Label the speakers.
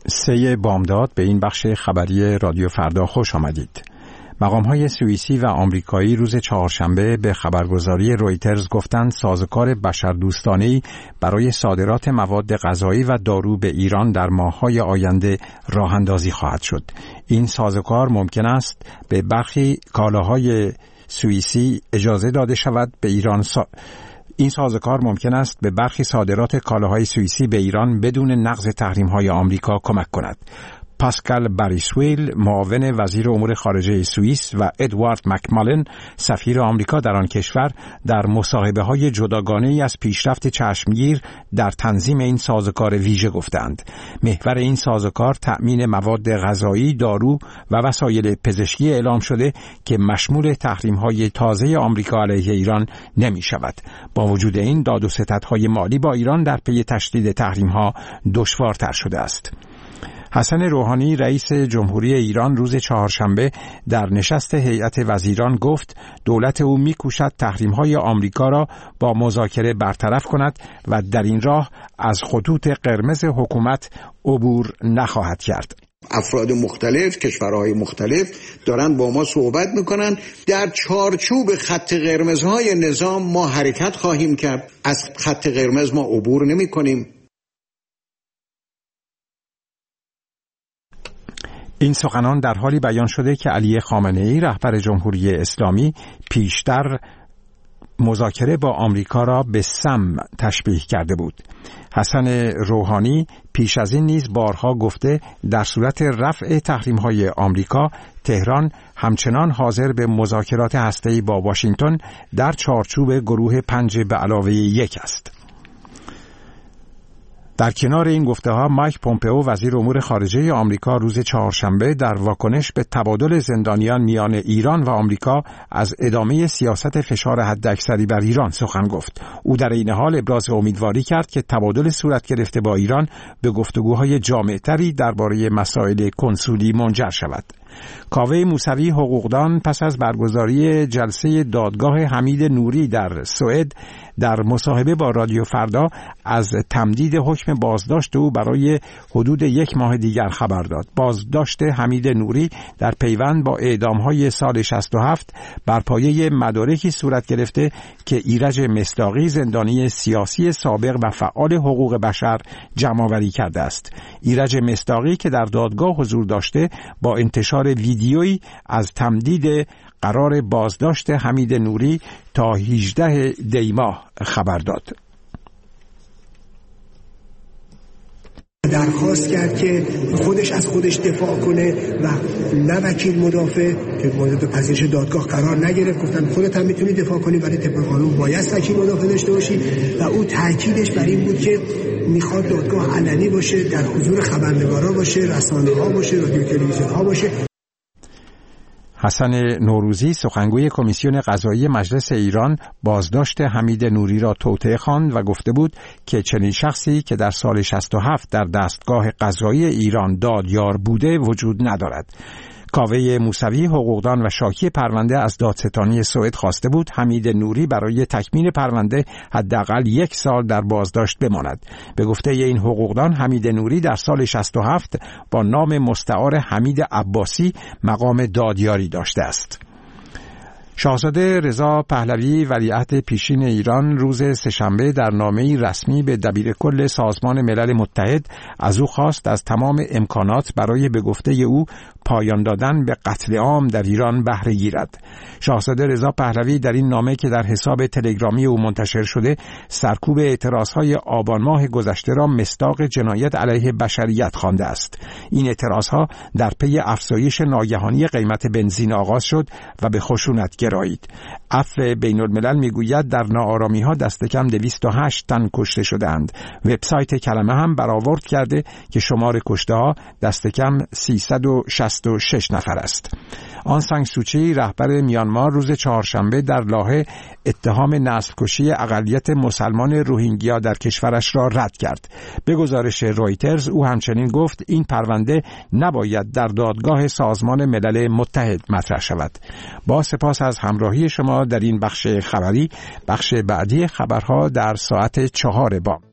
Speaker 1: 3 بامداد به این بخش خبری رادیو فردا خوش آمدید. مقام‌های سوئیسی و آمریکایی روز چهارشنبه به خبرگزاری رویترز گفتند سازوکار بشردوستانه‌ای برای صادرات مواد غذایی و دارو به ایران در ماه‌های آینده راه‌اندازی خواهد شد. این سازوکار ممکن است به برخی کالاهای سوئیسی اجازه داده شود به ایران این سازوکار ممکن است به برخی صادرات کالاهای سوئیسی به ایران بدون نقض تحریم‌های آمریکا کمک کند. پاسکال باریسویل معاون وزیر امور خارجه سوئیس و ادوارد مکمالن سفیر آمریکا در آن کشور در مصاحبه‌های جداگانه‌ای از پیشرفت چشمگیر در تنظیم این سازوکار ویژه گفتند. محور این سازوکار تأمین مواد غذایی، دارو و وسایل پزشکی اعلام شده که مشمول تحریم‌های تازه آمریکا علیه ایران نمی‌شود. با وجود این داد و ستدهای مالی با ایران در پی تشدید تحریم‌ها دشوارتر شده است. حسن روحانی رئیس جمهوری ایران روز چهارشنبه در نشست هیئت وزیران گفت دولت او می‌کوشد تحریم‌های آمریکا را با مذاکره برطرف کند و در این راه از خطوط قرمز حکومت عبور نخواهد کرد.
Speaker 2: افراد مختلف، کشورهای مختلف دارن با ما صحبت میکنن. در چارچوب خط قرمزهای نظام ما حرکت خواهیم کرد. از خط قرمز ما عبور نمی‌کنیم.
Speaker 1: این سخنان در حالی بیان شده که علی خامنه‌ای رهبر جمهوری اسلامی پیشتر مذاکره با آمریکا را به سم تشبیه کرده بود. حسن روحانی پیش از این نیز بارها گفته در صورت رفع تحریم‌های آمریکا تهران همچنان حاضر به مذاکرات هسته‌ای با واشنگتن در چارچوب گروه 5+1 است. در کنار این گفته‌ها مایک پومپئو وزیر امور خارجه آمریکا روز چهارشنبه در واکنش به تبادل زندانیان میان ایران و آمریکا از ادامه سیاست فشار حداکثری بر ایران سخن گفت. او در این حال ابراز امیدواری کرد که تبادل صورت گرفته با ایران به گفتگوهای جامع‌تری درباره مسائل کنسولی منجر شود. کاوه موسوی حقوقدان پس از برگزاری جلسه دادگاه حمید نوری در سوئد در مصاحبه با رادیو فردا از تمدید حکم بازداشت او برای حدود 1 ماه دیگر خبر داد. بازداشت حمید نوری در پیوند با اعدام‌های سال 67 بر پایه مدارکی صورت گرفته که ایرج مصداقی زندانی سیاسی سابق و فعال حقوق بشر جمع‌آوری کرده است. ایرج مصداقی که در دادگاه حضور داشته با انتشار ویدیویی از تمدید قرار بازداشت حمید نوری تا 18 دی ماه خبر داد.
Speaker 3: درخواست کرد که خودش از خودش دفاع کنه و نه وکیل مدافع که مورد پذیرش دادگاه قرار نگرفت. گفتن خودت هم میتونی دفاع کنی ولی طبق قانون باید وکیل مدافع داشته باشی و او تاکیدش بر این بود که میخواد دادگاه علنی باشه، در حضور خبرنگارا باشه، رسانه‌ها باشه، رادیو تلویزیون‌ها باشه.
Speaker 1: حسن نوروزی سخنگوی کمیسیون قضایی مجلس ایران بازداشت حمید نوری را توطئه خواند و گفته بود که چنین شخصی که در سال 67 در دستگاه قضایی ایران دادیار بوده وجود ندارد. کاوه موسوی حقوقدان و شاکی پرونده از دادستانی سوئد خواسته بود حمید نوری برای تکمیل پرونده حداقل 1 سال در بازداشت بماند. به گفته این حقوقدان حمید نوری در سال 67 با نام مستعار حمید عباسی مقام دادیاری داشته است. شاهزاده رضا پهلوی ولیعهد پیشین ایران روز سه‌شنبه در نامه‌ای رسمی به دبیرکل سازمان ملل متحد از او خواست از تمام امکانات برای به گفته او پایان دادن به قتل عام در ایران بهره گیرد. شاهزاده رضا پهلوی در این نامه که در حساب تلگرامی او منتشر شده سرکوب اعتراضهای آبان ماه گذشته را مصداق جنایت علیه بشریت خوانده است. این اعتراضها در پی افزایش ناگهانی قیمت بنزین آغاز شد و به خشونت گرایید. عفو بین الملل میگوید در ناآرامی‌ها دست کم 208 تن کشته شدند. وبسایت کلمه هم برآورد کرده که شمار کشته‌ها دست کم 366 نفر است. آن سان سوچی رهبر میانمار روز چهارشنبه در لاهه اتهام نسل کشی اقلیت مسلمان روهینگیا در کشورش را رد کرد. به گزارش رویترز او همچنین گفت این پرونده نباید در دادگاه سازمان ملل متحد مطرح شود. با سپاس از همراهی شما در این بخش خبری. بخش بعدی خبرها در ساعت 4 بام.